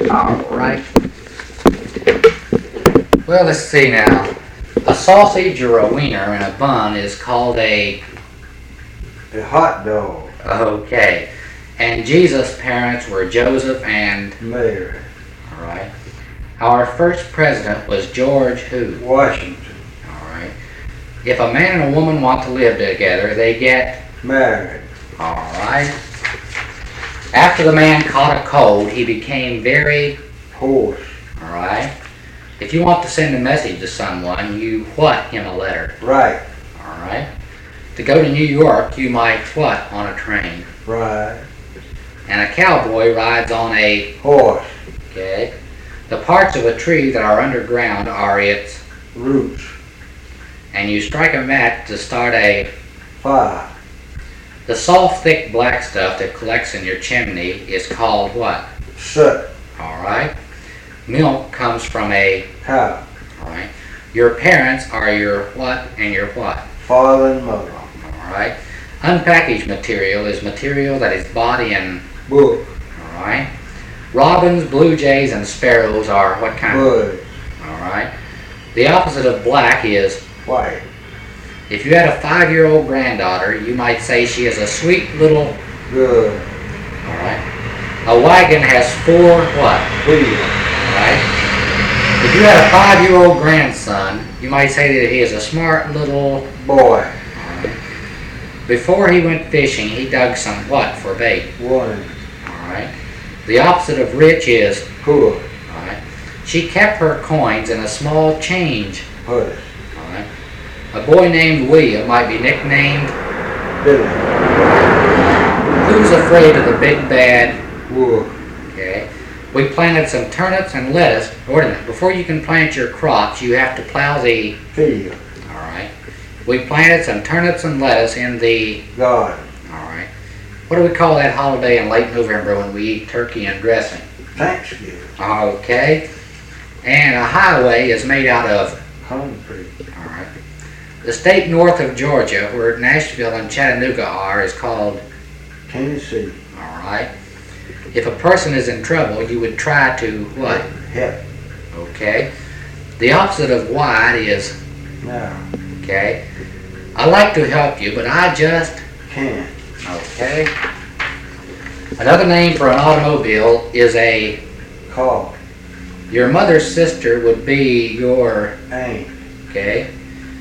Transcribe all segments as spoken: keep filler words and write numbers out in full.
Alright. Well, let's see now. A sausage or a wiener in a bun is called a... A hot dog. Okay. And Jesus' parents were Joseph and... Mary. Alright. Our first president was George who? Washington. Alright. If a man and a woman want to live together, they get... Married. Alright. After the man caught a cold, he became very... Horse. Alright. If you want to send a message to someone, you what him a letter? Right. Alright. To go to New York, you might what on a train? Right. And a cowboy rides on a... Horse. Okay. The parts of a tree that are underground are its... Roots. And you strike a match to start a... Fire. The soft, thick black stuff that collects in your chimney is called what? Soot. Alright. Milk comes from a... Cow. Alright. Your parents are your what and your what? Father and mother. Alright. Unpackaged material is material that is bought in... Book. Alright. Robins, blue jays, and sparrows are what kind of... Birds. Alright. The opposite of black is... White. If you had a five-year-old granddaughter, you might say she is a sweet little... Good. Alright. A wagon has four what? Wheel. Alright. If you had a five-year-old grandson, you might say that he is a smart little... Boy. Alright. Before he went fishing, he dug some what for bait? One. Alright. The opposite of rich is... Poor. Alright. She kept her coins in a small change. Purse. Alright. A boy named William might be nicknamed... Billy. Who's afraid of the big bad... Wolf. Okay. We planted some turnips and lettuce. Wait a minute. Before you can plant your crops, you have to plow the... Field. Alright. We planted some turnips and lettuce in the... Garden. Alright. What do we call that holiday in late November when we eat turkey and dressing? Thanksgiving. Okay. And a highway is made out of... Concrete. Alright. The state north of Georgia, where Nashville and Chattanooga are, is called... Tennessee. Alright. If a person is in trouble, you would try to what? Help. Okay. The opposite of wide is... Now. Okay. I like to help you, but I just... Can't. Okay. Another name for an automobile is a... Call. Your mother's sister would be your... Ain't. Okay.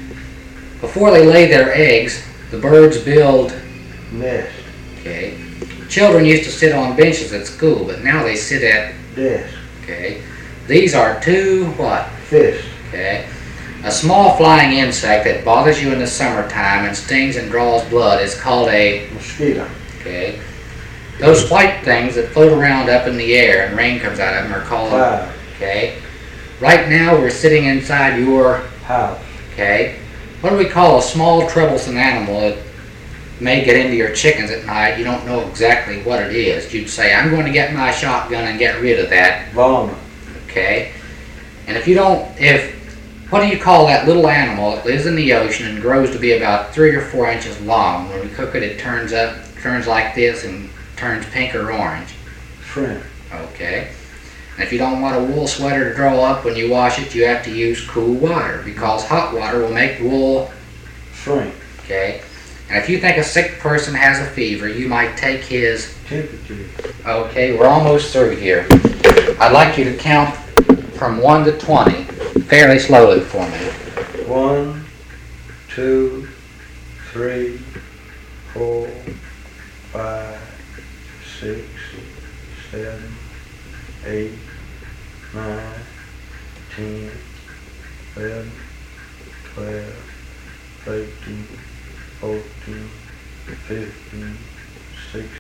Before they lay their eggs, the birds build... Nest. Okay. Children used to sit on benches at school, but now they sit at... Desk. Okay. These are two what? Fist. Okay. A small flying insect that bothers you in the summertime and stings and draws blood is called a... Mosquito. Okay. Those white things that float around up in the air and rain comes out of them are called... Cloud. Okay. Right now we're sitting inside your... House. Okay. What do we call a small troublesome animal that may get into your chickens at night? You don't know exactly what it is. You'd say, I'm going to get my shotgun and get rid of that. Varmint. Okay. And if you don't... if What do you call that little animal that lives in the ocean and grows to be about three or four inches long? When we cook it, it turns up, turns like this and turns pink or orange. Shrimp. Okay. And if you don't want a wool sweater to draw up when you wash it, you have to use cool water because hot water will make wool Shrink. Okay. And if you think a sick person has a fever, you might take his... Temperature. Okay, we're almost through here. I'd like you to count from one to twenty fairly slowly for me. One, two, three, four, five, six, seven, eight, nine, ten, eleven, twelve, thirteen, fourteen, fifteen, sixteen.